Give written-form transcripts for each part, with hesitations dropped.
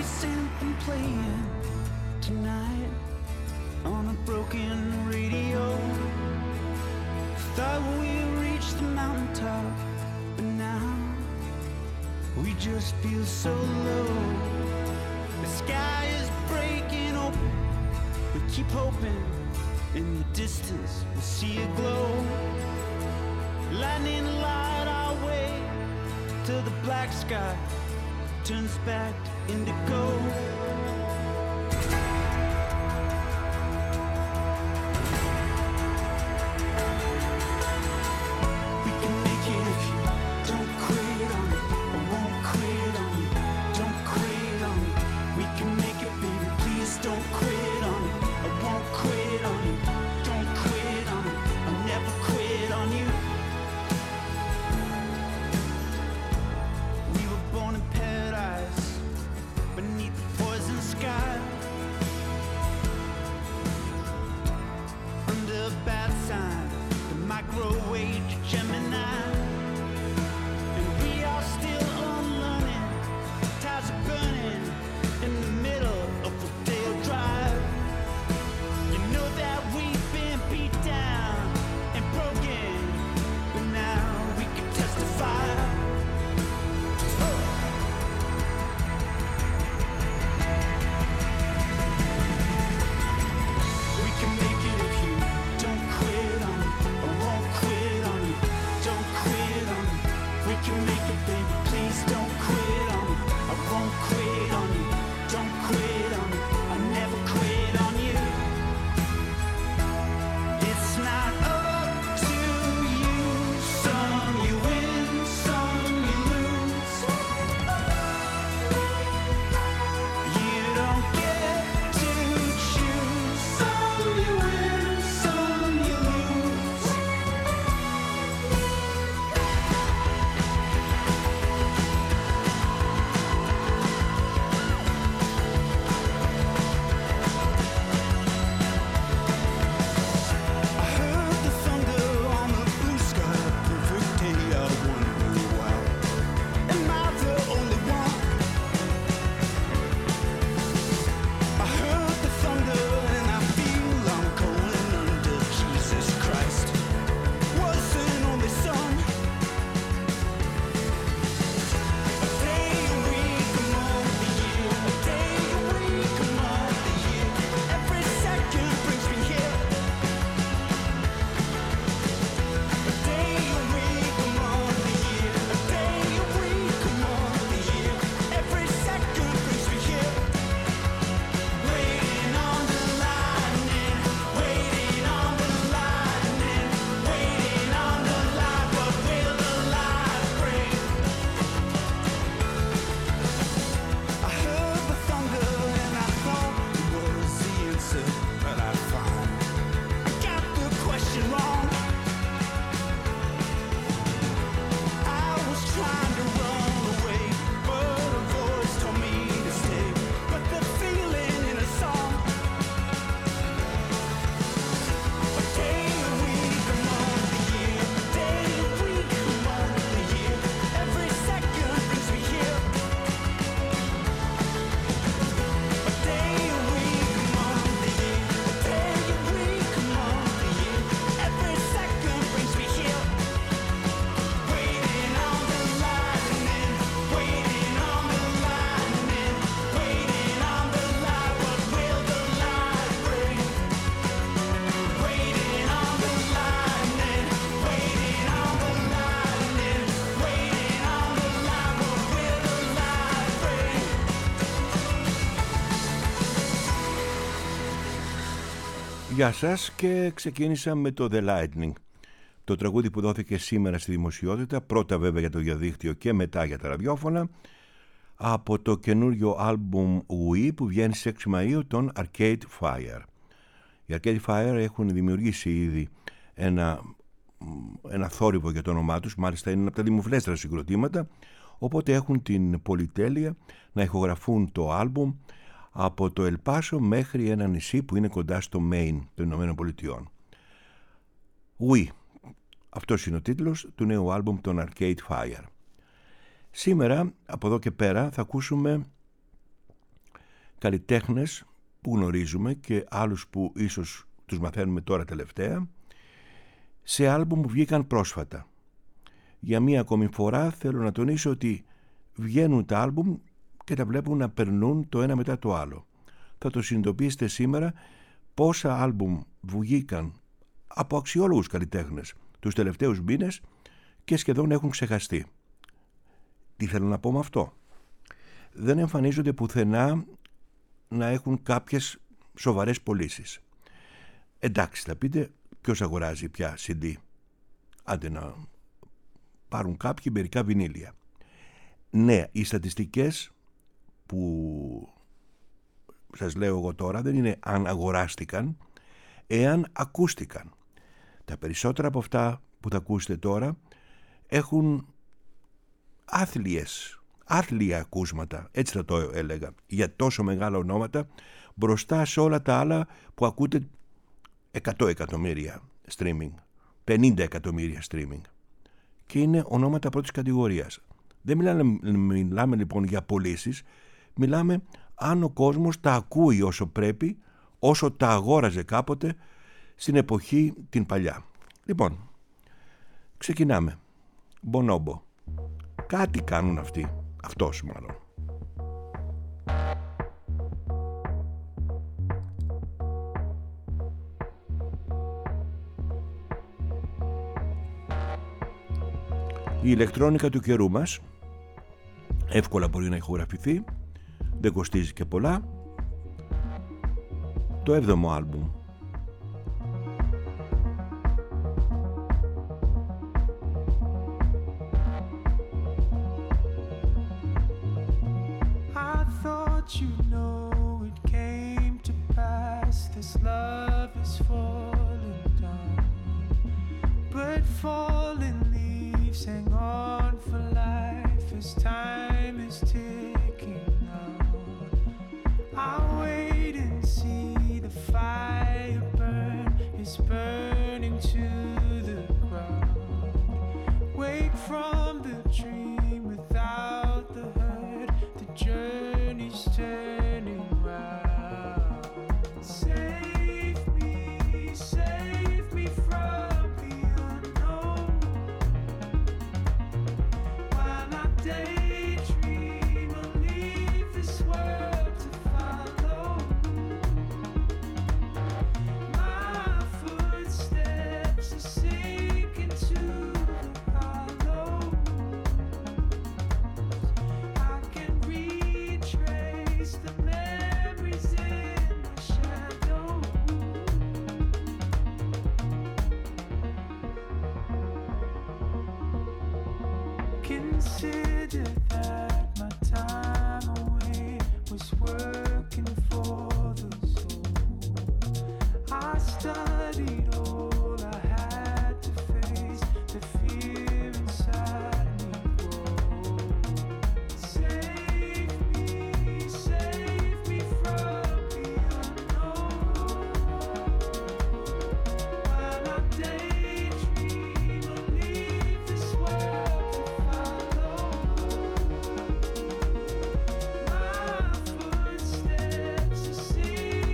something playing tonight on a broken radio. Thought we reached the mountaintop, but now we just feel so low. The sky is breaking open. We keep hoping in the distance we'll see a glow. Lightning light our way till the black sky turns back to indigo. We can make it if you don't quit on me. I won't quit on you. Don't quit on me. We can make it, baby. Please don't quit on me. I won't quit on you. Don't quit on me. I'll never quit on you. We were born in paradise beneath the poison sky, under a bad sign, the microwave Gemini, and we are still unlearning. Tires are burning in the middle of Rodeo Drive. You know that we've been beat down and broken, but now we can testify. We can make it if you don't quit on me. I won't quit on you. Don't quit on me. We can make it, baby. Please don't quit on me. I won't quit on you. Don't quit on me. I'll never quit on you. It's not up to you. Some you win, some you lose. You don't get to choose. Some you win, some you lose. I heard the thunder on the blue sky, perfect day. I wonder why. Am I the only one? I heard the thunder and I feel I'm going under. Jesus Christ was an only son. A day a week, a month, a year. A day a week, a month, a year. Every second brings me here. A day a week, a month, a year. A day a week, a month, a year. Every second brings me here. Waiting on the lightning, waiting on the lightning, waiting on the light. What will the light bring? I heard the thunder and I thought it was the answer, but I find I got the question wrong. I was trying to run away, but a voice told me to stay. But the feeling in a song. A day a week, a month, a year. A day a week, a month, a year. Every second brings me here. A day a week, a month, a year. A day a week, a month, a year. Every second brings me here. Waiting on the lightning, waiting on the lightning, waiting on the light. What will the light bring? Waiting on the lightning, waiting on the lightning, waiting on the light. What will the light bring? Γεια σας, και ξεκίνησα με το The Lightning, το τραγούδι που δόθηκε σήμερα στη δημοσιότητα, πρώτα βέβαια για το διαδίκτυο και μετά για τα ραδιόφωνα, από το καινούριο άλμπουμ We που βγαίνει στις 6 Μαΐου των Arcade Fire. Οι Arcade Fire έχουν δημιουργήσει ήδη ένα θόρυβο για το όνομά τους, μάλιστα είναι ένα από τα δημοφιλέστερα συγκροτήματα, οπότε έχουν την πολυτέλεια να ηχογραφούν το άλμπουμ από το Ελπάσο μέχρι ένα νησί που είναι κοντά στο Maine των Ηνωμένων Πολιτειών. We, αυτός είναι ο τίτλος του νέου άλμπουμ των Arcade Fire. Σήμερα, από εδώ και πέρα, θα ακούσουμε καλλιτέχνες που γνωρίζουμε και άλλους που ίσως τους μαθαίνουμε τώρα τελευταία, σε άλμπουμ που βγήκαν πρόσφατα. Για μία ακόμη φορά θέλω να τονίσω ότι βγαίνουν τα άλμπουμ και τα βλέπουν να περνούν το ένα μετά το άλλο. Θα το συνειδητοποιήσετε σήμερα πόσα άλμπουμ βγήκαν από αξιόλογους καλλιτέχνες τους τελευταίους μήνες και σχεδόν έχουν ξεχαστεί. Τι θέλω να πω με αυτό? Δεν εμφανίζονται πουθενά να έχουν κάποιες σοβαρές πωλήσεις. Εντάξει, θα πείτε, ποιος αγοράζει πια CD? Άντε να πάρουν κάποιοι μερικά βινίλια. Ναι, οι στατιστικές που σας λέω εγώ τώρα δεν είναι αν αγοράστηκαν, εάν ακούστηκαν. Τα περισσότερα από αυτά που θα ακούσετε τώρα έχουν άθλια ακούσματα, έτσι θα το έλεγα, για τόσο μεγάλα ονόματα μπροστά σε όλα τα άλλα που ακούτε 100 εκατομμύρια streaming, 50 εκατομμύρια streaming, και είναι ονόματα πρώτης κατηγορίας. Δεν μιλάμε λοιπόν για πωλήσεις, μιλάμε αν ο κόσμος τα ακούει όσο πρέπει, όσο τα αγόραζε κάποτε στην εποχή την παλιά. Λοιπόν, ξεκινάμε. Bonobo. Κάτι κάνουν αυτοί, αυτός μάλλον. Η ηλεκτρόνικα του καιρού μας εύκολα μπορεί να ηχογραφηθεί, δεν κοστίζει και πολλά. Το 7ο άλμπουμ. You know it came to pass, this love is falling down, but fallen leaves hang on for life as time is ticking out. I'll wait and see the fire burn, it's burning to the ground. Wake from the dream without the hurt, the journey's turning round. Save me from the unknown, while I daydream or leave this world to follow. My footsteps are sinking to the hollow. I can retrace the memories in my shadow. Consider that my time away was working for the soul. I studied all I had to face, the fear inside me grow. Save me from the unknown, while I daydream or leave this world to follow. My footsteps are sinking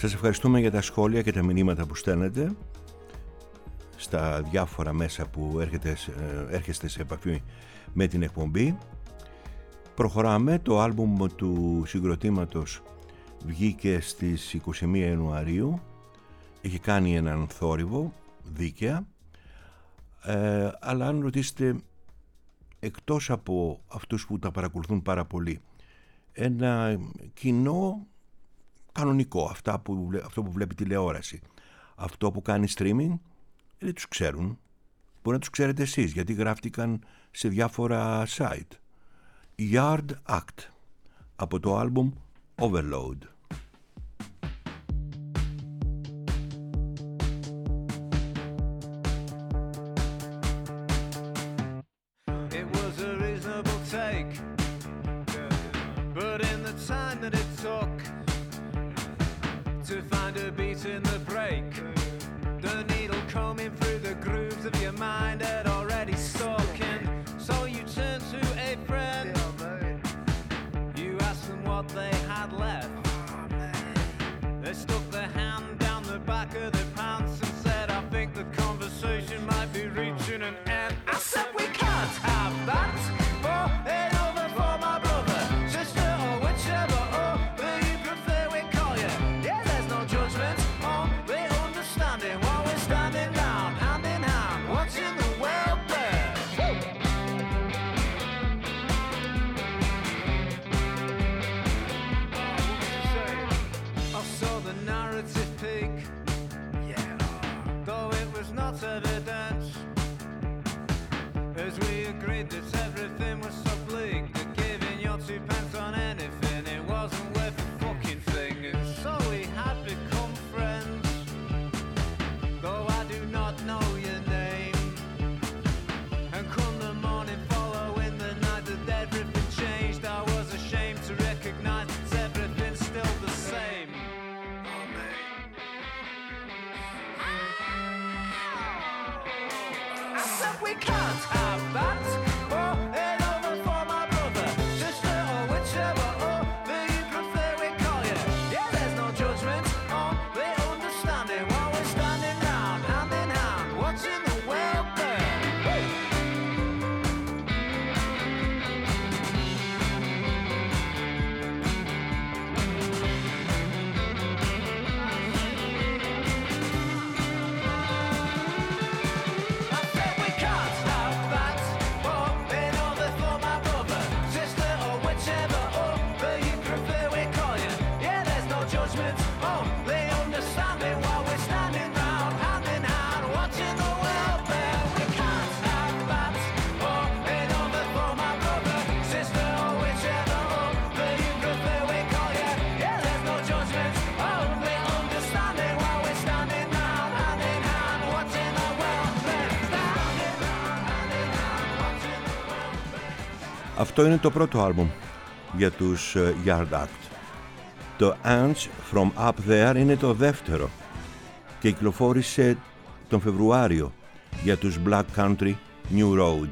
Σας ευχαριστούμε για τα σχόλια και τα μηνύματα που στέλνετε στα διάφορα μέσα που έρχεστε σε επαφή με την εκπομπή. Προχωράμε. Το άλμπουμ του συγκροτήματος βγήκε στις 21 Ιανουαρίου. Έχει κάνει έναν θόρυβο δίκαια, αλλά αν ρωτήσετε, εκτός από αυτούς που τα παρακολουθούν πάρα πολύ, ένα κοινό κανονικό, αυτό που βλέπει τηλεόραση, αυτό που κάνει streaming, δεν τους ξέρουν. Μπορεί να τους ξέρετε εσείς, γιατί γράφτηκαν σε διάφορα site. Yard Act από το άλμπουμ Overload. It was a reasonable take, but in the time that it took to find a beat in the break, the needle combing through the grooves of your mind had already stuck in. So you turn to a friend, you ask them what they had left. They stuck their hand down the back of their pants and said, I think the conversation might be reaching an end. I said we can't have that. Oh, it over for my brother, sister, or whichever other you prefer we call you. Yeah, there's no judgment, only understanding while we're standing down, hand in hand, watching the world burn. I saw the narrative peak, though it was not evident, as we agreed that everything was so bleak, that giving your 2 pence on anything, it wasn't worth a fucking thing. And so we had become friends, though I do not know your name. And come the morning following the night that everything changed, I was ashamed to recognize that everything's still the same. I said we can't have that. Oh, it over for my brother, sister, or whichever other you prefer we call you. Yeah, there's no judgment, only understanding while we're standing round, hand in hand, watching the world burn. I said we can't have that. Oh, it over for my brother, sister, or whichever other you prefer we call you. Yeah, there's no judgment, only understanding while we're standing round, hand in hand, watching the world burn. We can't have that. Oh, it over for my brother, sister, or whichever other you prefer we call you. Yeah, there's no judgment, only understanding while we're standing round, hand in hand, watching the world burn. Standing round, hand in hand, watching the world burn. Αυτό είναι το πρώτο άλμπουμ για τους Yard Act. Το Ants From Up There είναι το δεύτερο και κυκλοφόρησε τον Φεβρουάριο για τους Black Country New Road.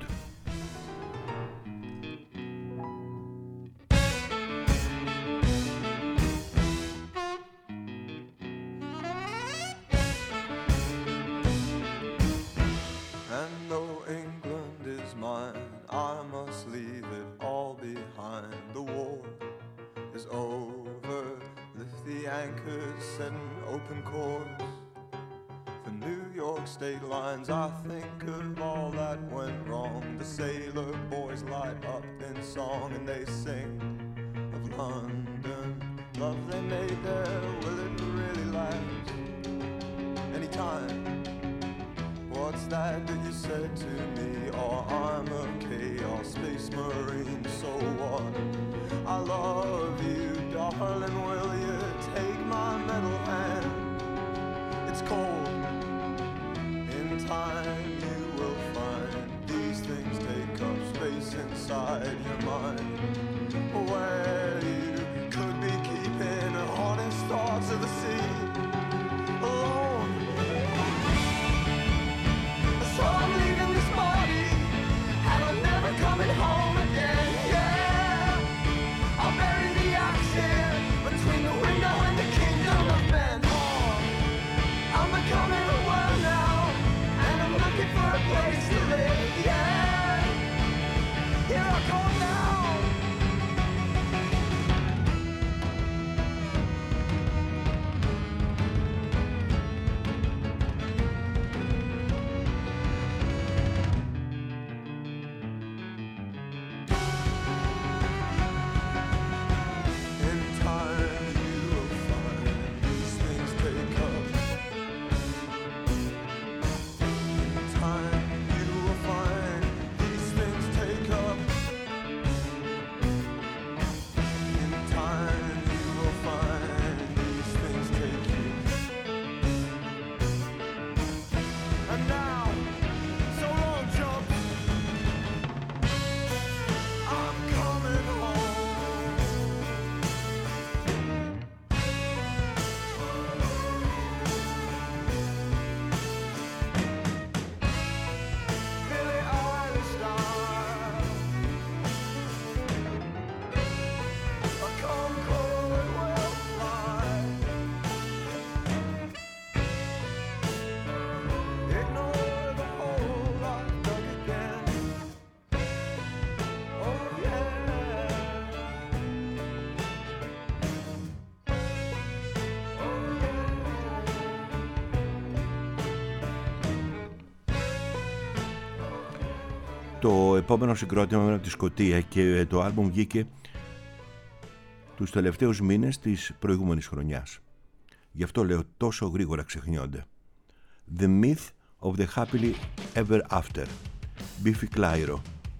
And though England is mine, I must leave it all behind. The war is over, lift the anchors, set an open course for New York state lines. I think of all that went wrong. The sailor boys light up in song and they sing of London. Love they made there, will it really last? Anytime. What's that you said to me? Oh, I'm a chaos space marine, so what? I love you, darling, will you take my metal hand? It's cold. In time you will find these things take up space inside your mind, where you could be keeping honest thoughts of the sea alone. So I'm leaving this body, and I'm never coming home again, yeah. I'll bury the action between the window and the kingdom of men. το επόμενο συγκρότημα από τη Σκωτία και το άλμπουμ βγήκε τους τελευταίους μήνες της προηγούμενης χρονιάς. Γι' αυτό λέω τόσο γρήγορα ξεχνιόνται. The Myth of the Happily Ever After, Biffy Clyro.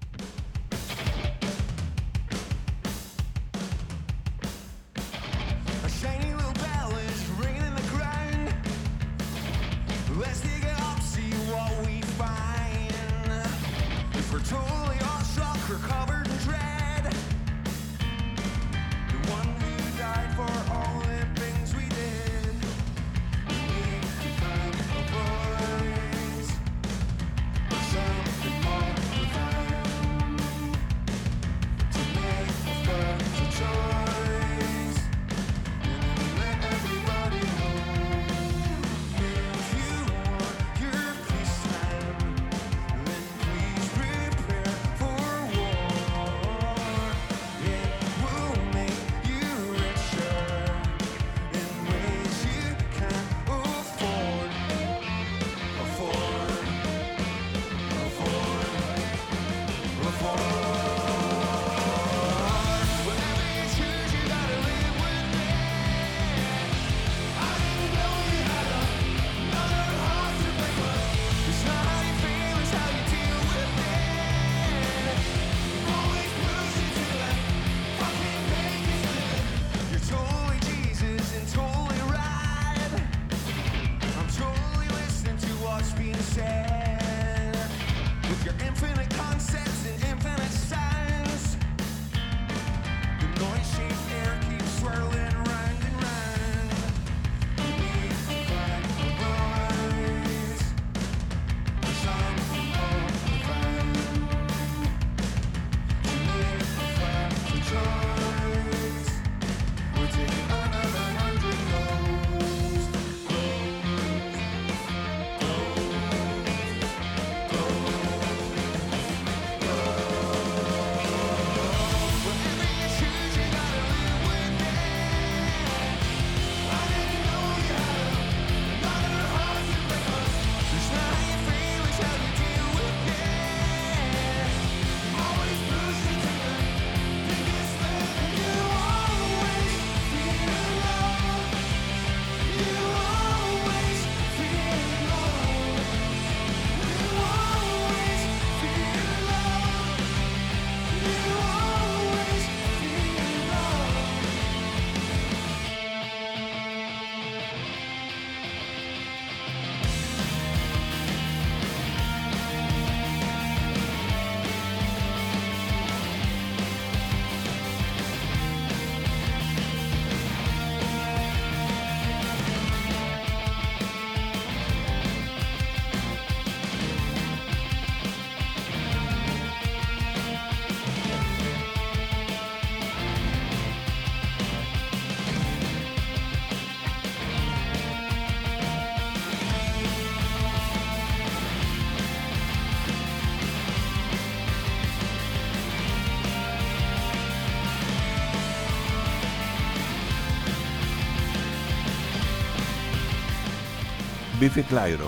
Biffy Clyro.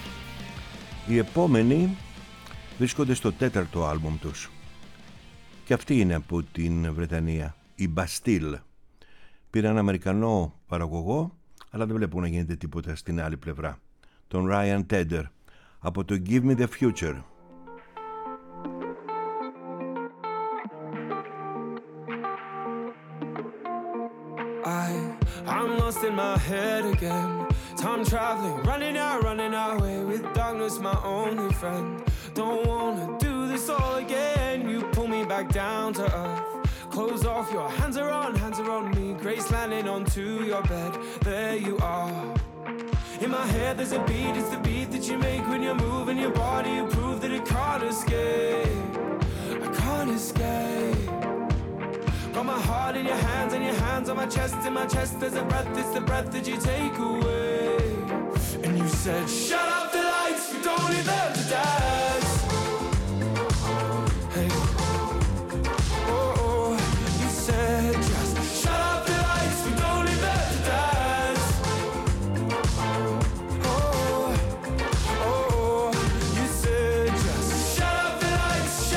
Οι επόμενοι βρίσκονται στο 4ο άλμπουμ τους και αυτή είναι από την Βρετανία, η Bastille. Πήρε έναν Αμερικανό παραγωγό, αλλά δεν βλέπω να γίνεται τίποτα στην άλλη πλευρά, τον Ryan Tedder, από το Give Me The Future. I'm lost in my head again. Time traveling, running away with darkness, my only friend. Don't wanna do this all again. You pull me back down to earth. Close off, your hands are on me. Grace landing onto your bed. There you are. In my head there's a beat, it's the beat that you make when you're moving your body. You prove that it can't escape. I can't escape. Got my heart in your hands and your hands on my chest. In my chest there's a breath, it's the breath that you take away. And you said, shut up the lights, we don't need them to dance. Hey, oh, oh, you said just shut up the lights, we don't need them to dance. Oh, oh, you said just shut up the lights,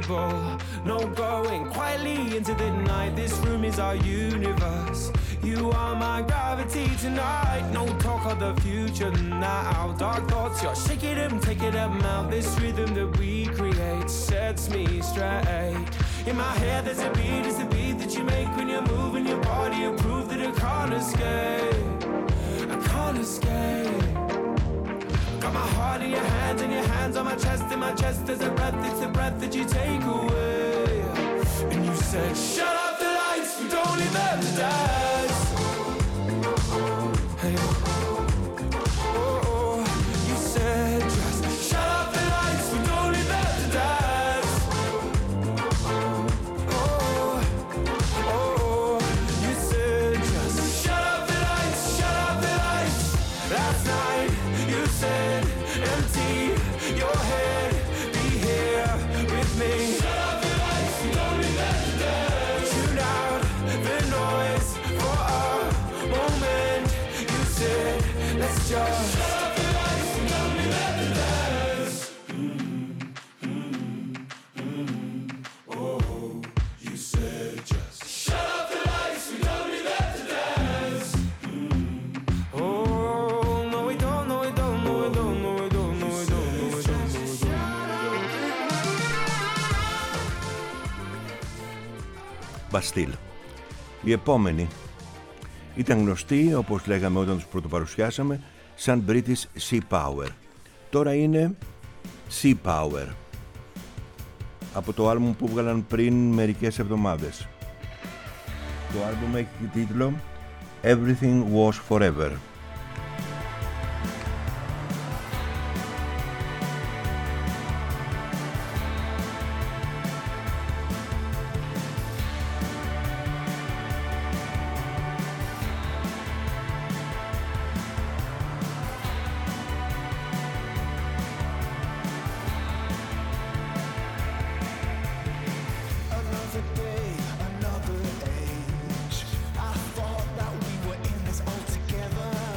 invisible. No going quietly into the night. This room is our universe. You are my gravity tonight. No talk of the future now. Dark thoughts, you're shaking them, taking them out. This rhythm that we create sets me straight. In my head there's a beat, it's the beat that you make when you're moving your body. You prove that I can't escape. I can't escape. Got my heart in your hands on my chest. In my chest there's a breath, it's the breath that you take away. And you said, shut up the lights, we don't need them to dance. Hey. Oh, oh, you said just shut up the lights, we don't need them to dance. Oh, oh, you said just shut up the lights, shut up the lights. Last night you said empty your head, be here with me. Shut up the lights, we don't need them to dance. Tune out the noise for a moment. You said let's just shut up the lights, we don't need them to dance. Oh, you said just shut up the lights, we don't need them to dance. Oh, no we don't, no we don't, no we don't, no we don't, no we don't, no we don't, no we don't. Bastille. Η επόμενη ήταν γνωστή, όπως λέγαμε όταν τους πρωτοπαρουσιάσαμε, σαν British Sea Power. Τώρα είναι Sea Power, από το άλμπουμ που βγάλαν πριν μερικές εβδομάδες. Το άλμπουμ έχει τίτλο Everything Was Forever. Another day, another age. I thought that we were in this all together.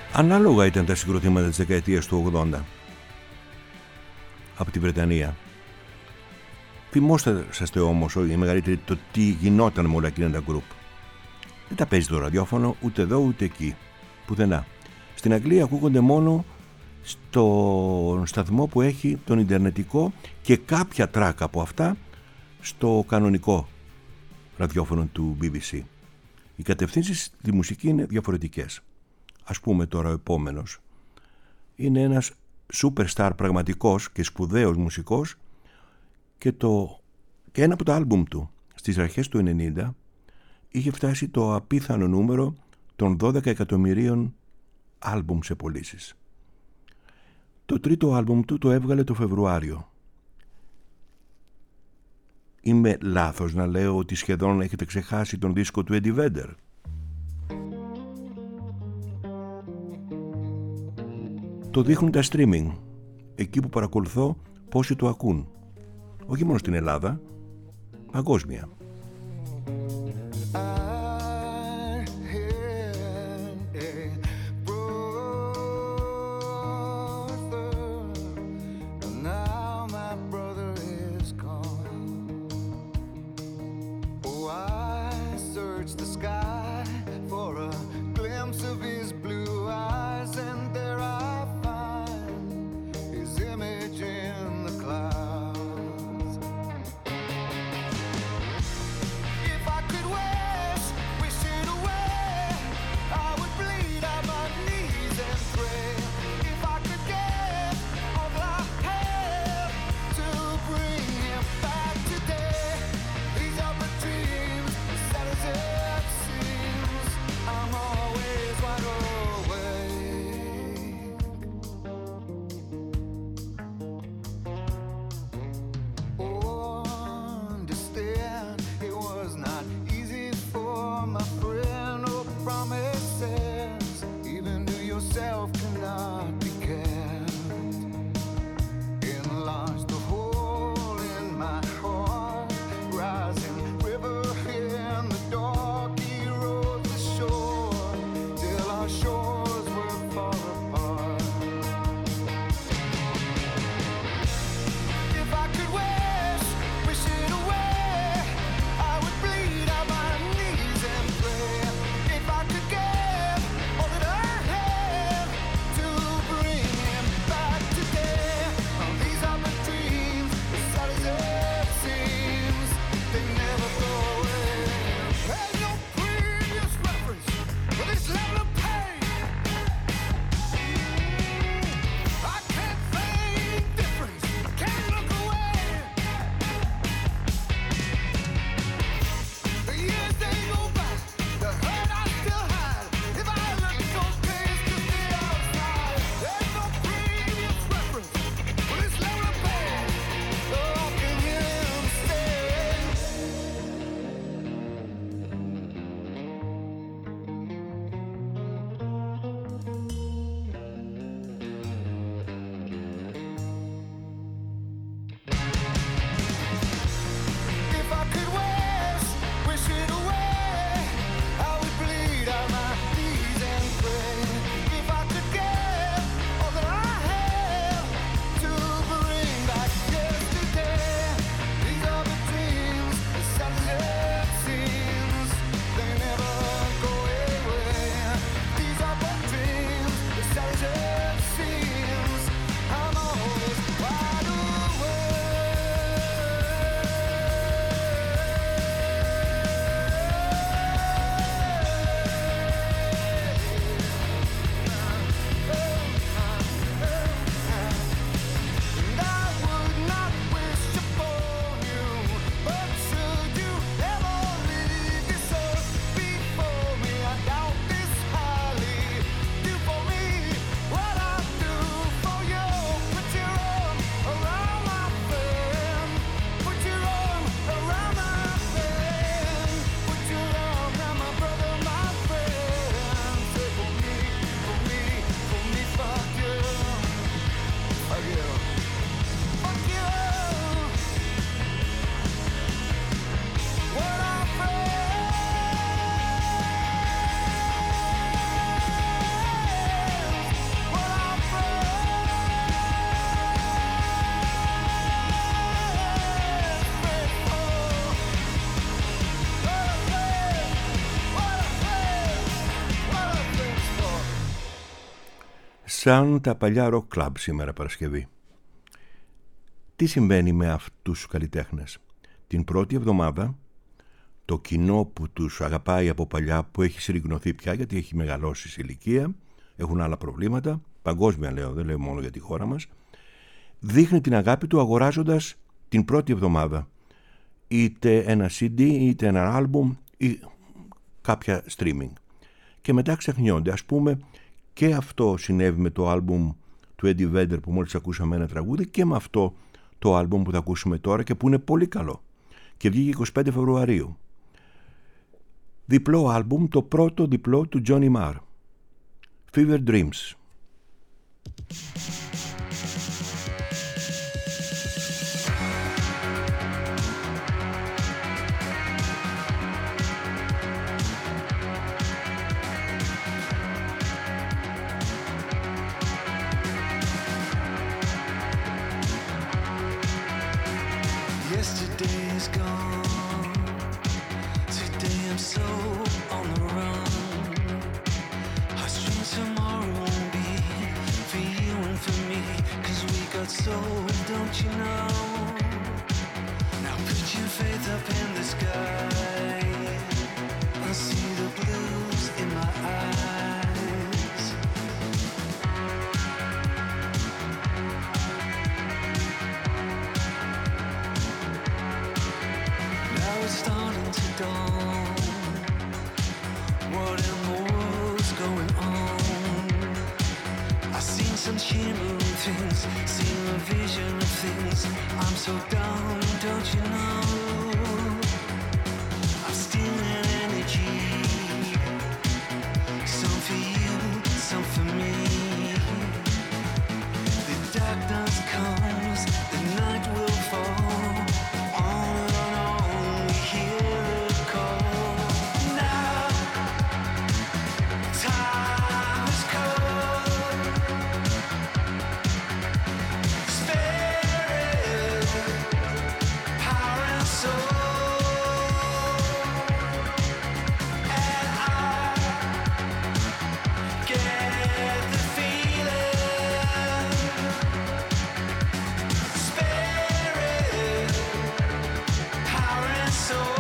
Ανάλογα ήταν τα συγκροτήματα της δεκαετίας του 80 από τη Βρετανία. Θυμόσαστε όμως οι μεγαλύτεροι το τι γινόταν με όλα εκείνα τα γκρουπ. Δεν τα παίζει το ραδιόφωνο ούτε εδώ ούτε εκεί, πουθενά. Στην Αγγλία ακούγονται μόνο στον σταθμό που έχει τον ιντερνετικό και κάποια τράκ από αυτά στο κανονικό ραδιόφωνο του BBC. Οι κατευθύνσεις στη μουσική είναι διαφορετικές. Ας πούμε τώρα ο επόμενος είναι ένας superstar πραγματικός και σπουδαίος μουσικός και ένα από τα άλμπουμ του στις αρχές του 90 είχε φτάσει το απίθανο νούμερο των 12 εκατομμυρίων άλμπουμ σε πωλήσεις. Το τρίτο άλμπουμ του το έβγαλε το Φεβρουάριο. Είμαι λάθος να λέω ότι σχεδόν έχετε ξεχάσει τον δίσκο του Eddie Vedder? Το δείχνουν τα streaming, εκεί που παρακολουθώ πόσοι το ακούν. Όχι μόνο στην Ελλάδα, παγκόσμια. σαν τα παλιά rock club σήμερα Παρασκευή. Τι συμβαίνει με αυτούς τους καλλιτέχνες? Την πρώτη εβδομάδα το κοινό που τους αγαπάει από παλιά, που έχει συρριγνωθεί πια γιατί έχει μεγαλώσει σε ηλικία, έχουν άλλα προβλήματα, παγκόσμια λέω, δεν λέω μόνο για τη χώρα μας, δείχνει την αγάπη του αγοράζοντας την πρώτη εβδομάδα είτε ένα CD είτε ένα album ή κάποια streaming, και μετά ξεχνιόνται. Ας πούμε, και αυτό συνέβη με το album του Eddie Vedder που μόλις ακούσαμε ένα τραγούδι, και με αυτό το album που θα ακούσουμε τώρα και που είναι πολύ καλό και βγήκε 25 Φεβρουαρίου. Διπλό άλμπουμ, το πρώτο διπλό του Johnny Marr, Fever Dreams. So don't you know? Now put your faith up in the sky. I see the blues in my eyes. Now it's starting to dawn. What in the world's going on? I've seen some shimmering things, seen a vision of things. I'm so down, don't you know? I'm stealing energy, some for you, some for me. The darkness comes, the night will fall. On and on, we hear the call. Now, time is cold. Spirit, power and soul. And I get the feeling. Spirit, power and soul.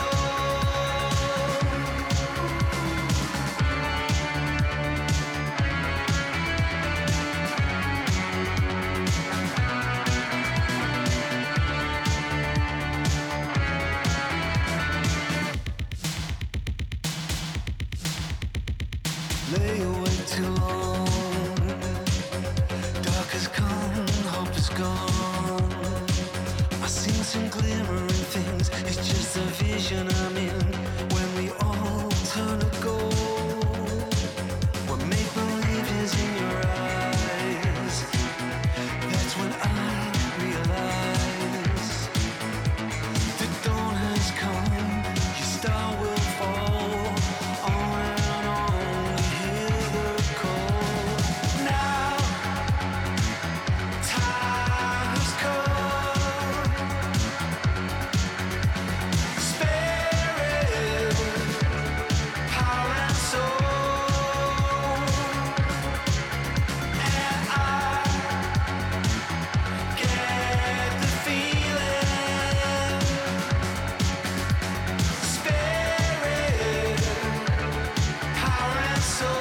Lay awake too long. Dark has come, hope is gone. I've seen some glimmering things. It's just a vision I'm in. When we all turn to gold, what make believe is in your eyes. That's when I realize the dawn has come. Your star will fall. On and on, we hear the call. Now, time has come. Spirit, power and soul. And I get the feeling. Spirit, power and soul.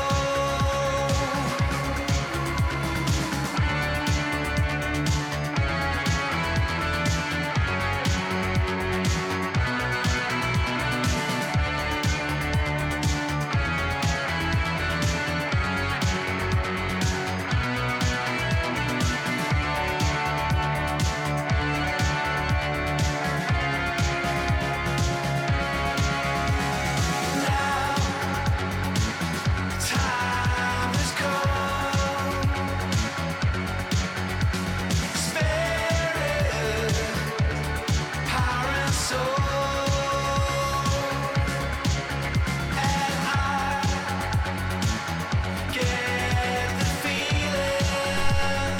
Now, time has come. Spirit, power and soul. And I get the feeling.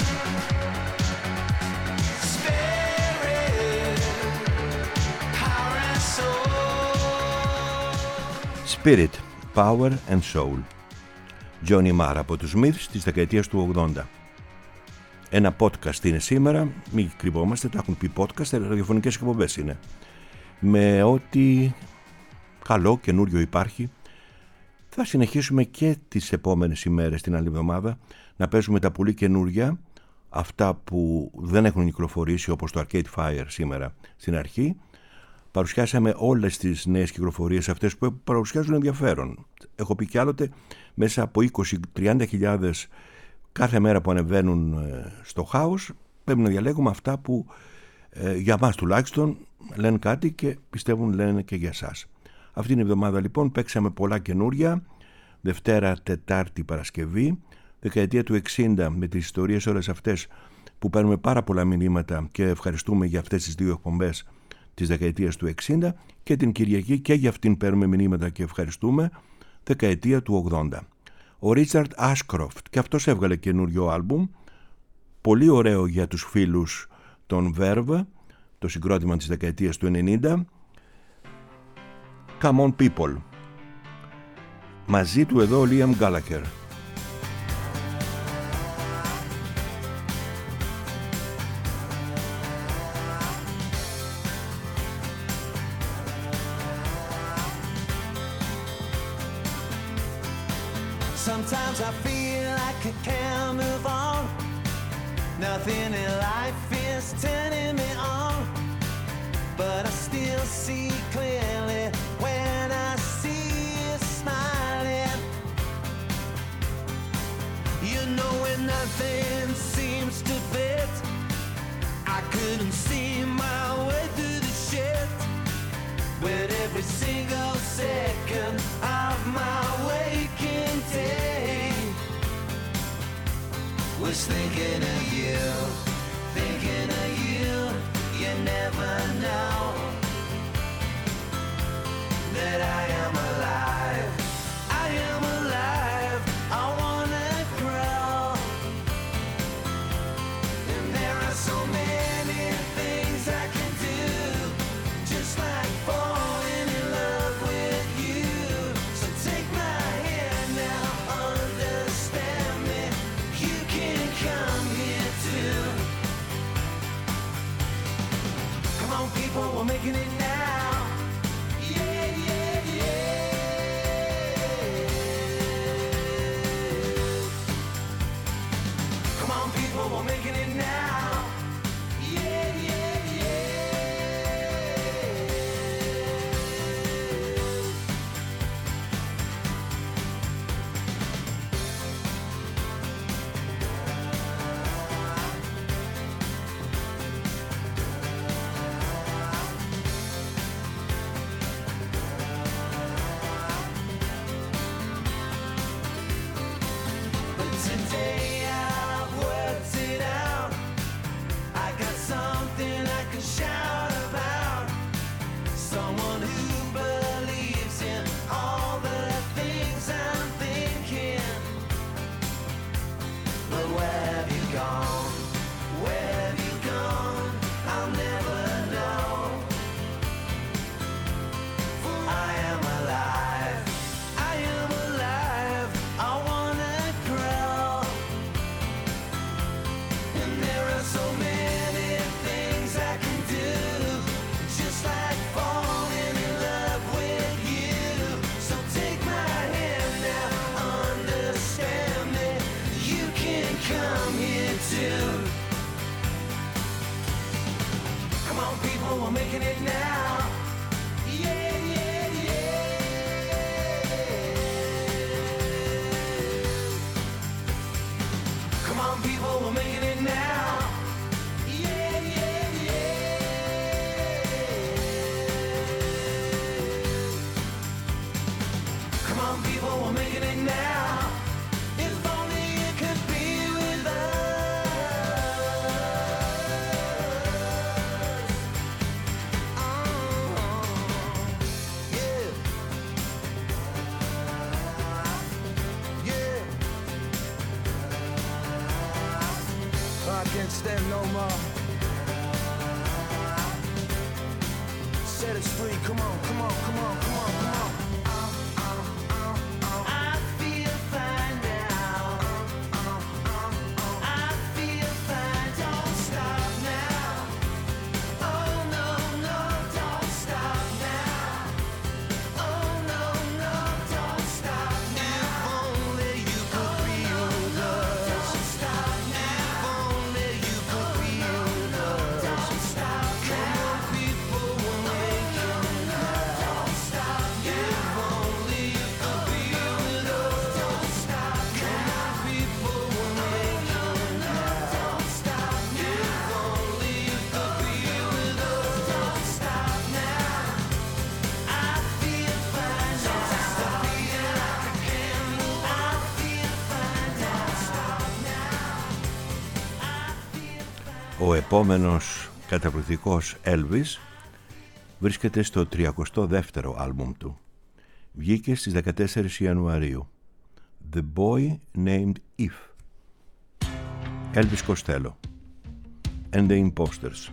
Spirit, power and soul. Spirit, Power and Soul. Johnny Marr από τους Smiths της δεκαετίας του 80. Ένα podcast είναι σήμερα, μην κρυβόμαστε, το έχουν πει podcast, ραδιοφωνικές εκπομπές είναι. Με ό,τι καλό καινούριο υπάρχει. Θα συνεχίσουμε και τις επόμενες ημέρες την άλλη εβδομάδα να παίζουμε τα πολύ καινούρια, αυτά που δεν έχουν κυκλοφορήσει, όπως το Arcade Fire σήμερα στην αρχή. Παρουσιάσαμε όλες τις νέες κυκλοφορίες αυτές που παρουσιάζουν ενδιαφέρον. Έχω πει κι άλλοτε, μέσα από 20-30 χιλιάδες κάθε μέρα που ανεβαίνουν στο χάος, πρέπει να διαλέγουμε αυτά που για μας τουλάχιστον λένε κάτι και πιστεύουν λένε και για εσάς. Αυτήν την εβδομάδα λοιπόν παίξαμε πολλά καινούρια, Δευτέρα, Τετάρτη, Παρασκευή, δεκαετία του 60 με τις ιστορίες όλες αυτές που παίρνουμε πάρα πολλά μηνύματα και ευχαριστούμε για αυτές τις δύο εκπομπές της δεκαετίας του 60, και την Κυριακή και για αυτήν παίρνουμε μηνύματα και ευχαριστούμε, δεκαετία του 80. Ο Ρίτσαρντ Ashcroft, και αυτός έβγαλε καινούριο άλμπουμ, πολύ ωραίο για τους φίλους των Verve, το συγκρότημα της δεκαετίας του 90. Come on people. Μαζί του εδώ ο Liam Gallagher. Sometimes I feel like I can't move on. Nothing in life is turning me on. But I still see clearly when I see you smiling. You know when nothing seems to fit, I couldn't see my way through the shit. But every single second of my waking day was thinking of you, thinking of you. You never know that I am alive. I am alive. I wanna grow. And there are so many things I can do, just like falling in love with you. So take my hand now, understand me. You can come here too. Come on people, we're making it now. Yeah, yeah, yeah. Come on people, we're making it now. Yeah, yeah, yeah. But today I've worked it out. I got something I can shout about. Someone who believes in all the things I'm thinking. But where have you gone? Where have you gone? I'll never know. For I am alive. I am alive. I wanna grow. And there are so many things I can do, just like falling in love with you. So take my hand now, understand me. You can come here too. Come on people, we're making it now. Yeah, yeah, yeah. Come on people, we're making it now. Yeah, yeah, yeah. Come on people, we're making it now. If only you could be with us. Yeah. Yeah. I can't stand no more. Set us free, come on, come on, come on, come on, come on. I feel fine now. Ο επόμενος καταπληκτικός Elvis βρίσκεται στο 32ο άλμπουμ του. Βγήκε στις 14 Ιανουαρίου. The Boy Named If. Elvis Costello and the Imposters.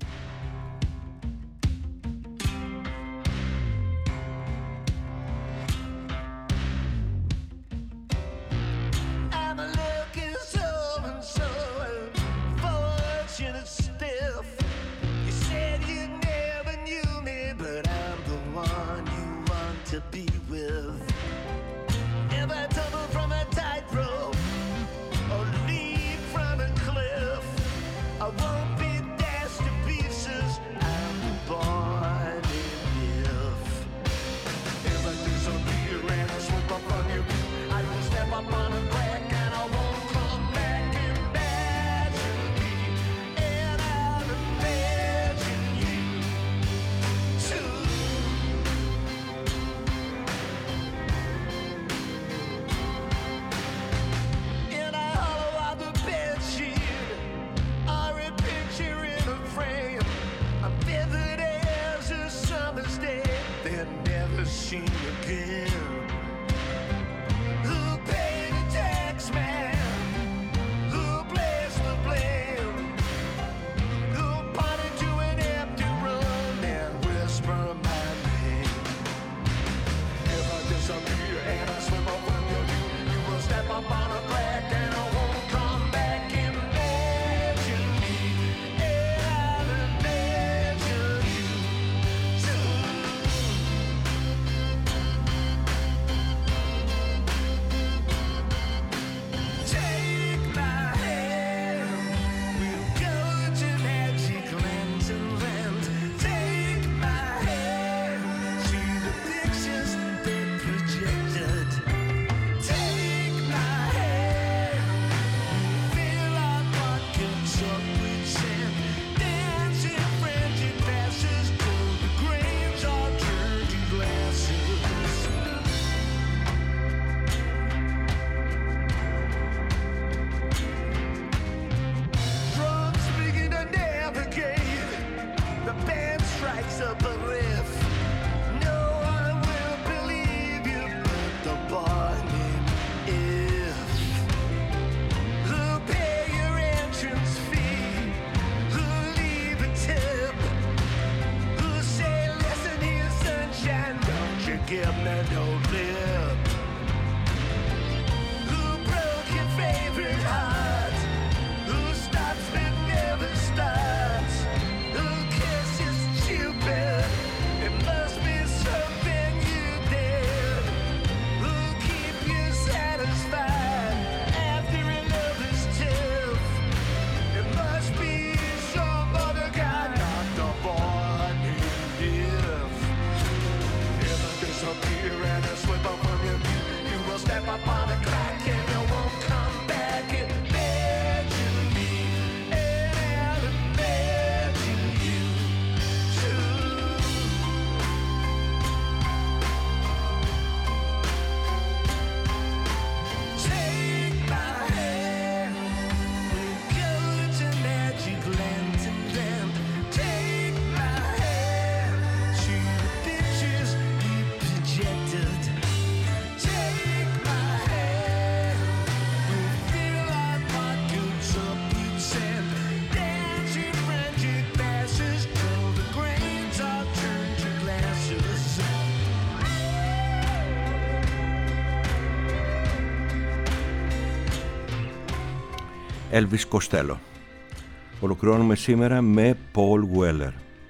Elvis Costello. Ολοκληρώνουμε σήμερα με Paul Weller,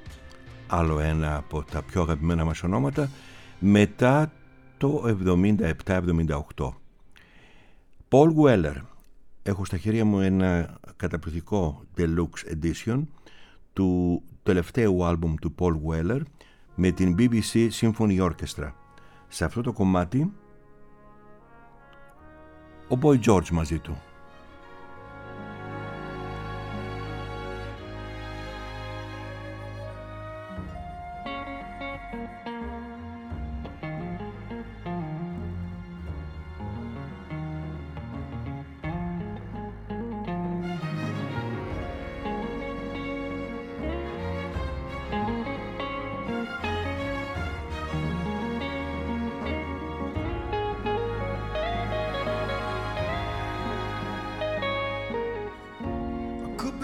άλλο ένα από τα πιο αγαπημένα μας ονόματα μετά το 77-78. Paul Weller. Έχω στα χέρια μου ένα καταπληκτικό deluxe edition του τελευταίου άλμπουμ του Paul Weller με την BBC Symphony Orchestra. Σε αυτό το κομμάτι ο Boy George μαζί του.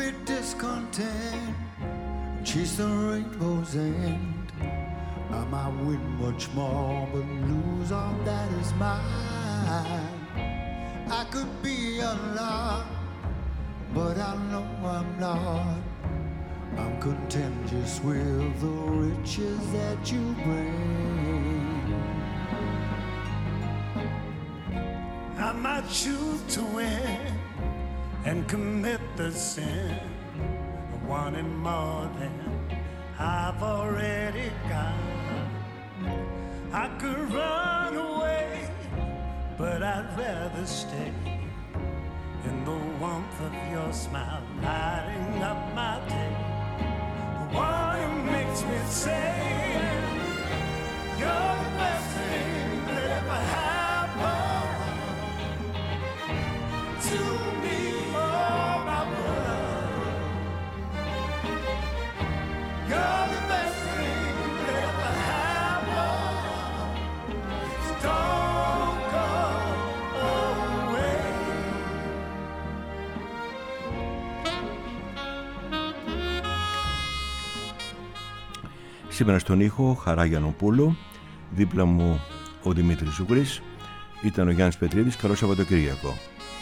be discontent, chase the rainbow's end. I might win much more, but lose all that is mine. I could be a lot, but I know I'm not. I'm content just with the riches that you bring. I might choose to win and commit the sin of wanting more than I've already got. I could run away, but I'd rather stay in the warmth of your smile, lighting up my day. Why makes me say you're the best thing that ever happened to me, oh my brother. You're the best thing that ever happened. So don't go away. Σήμερα στον ήχο Χαρά Γιαννοπούλου, δίπλα μου ο Δημήτρης Ζουγκρής, ήταν ο Γιάννης Πετρίδης. Καλό Σαββατοκύριακο.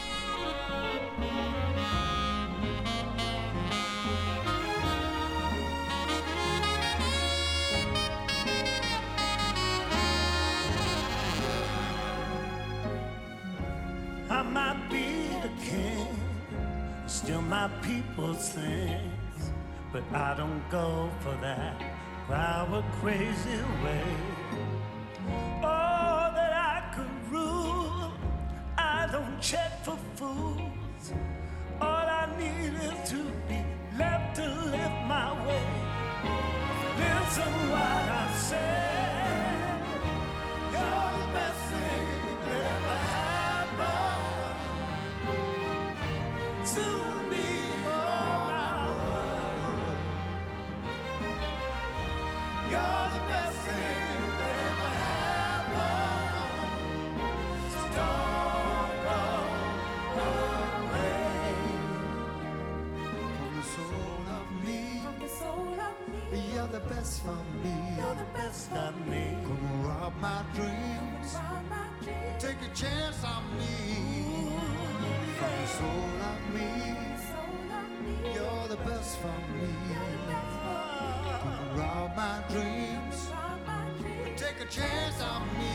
I might be the king, still my people's things, but I don't go for that our crazy way. Oh, that I could rule, I don't check for fools. All I need is to be left to live my way. Listen what I said, you're the best thing that ever happened to me. You're the best thing that ever happened. So don't go away. From the soul of me, you're the best for me. You're the best of me. Gonna rob my dreams, take a chance on me. From the soul of me, you're the best for me. Rob my dreams, take a chance on me.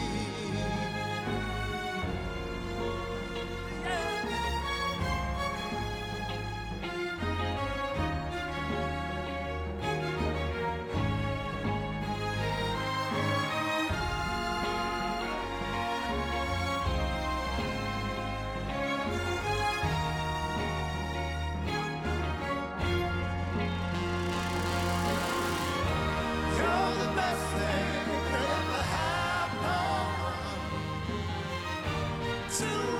To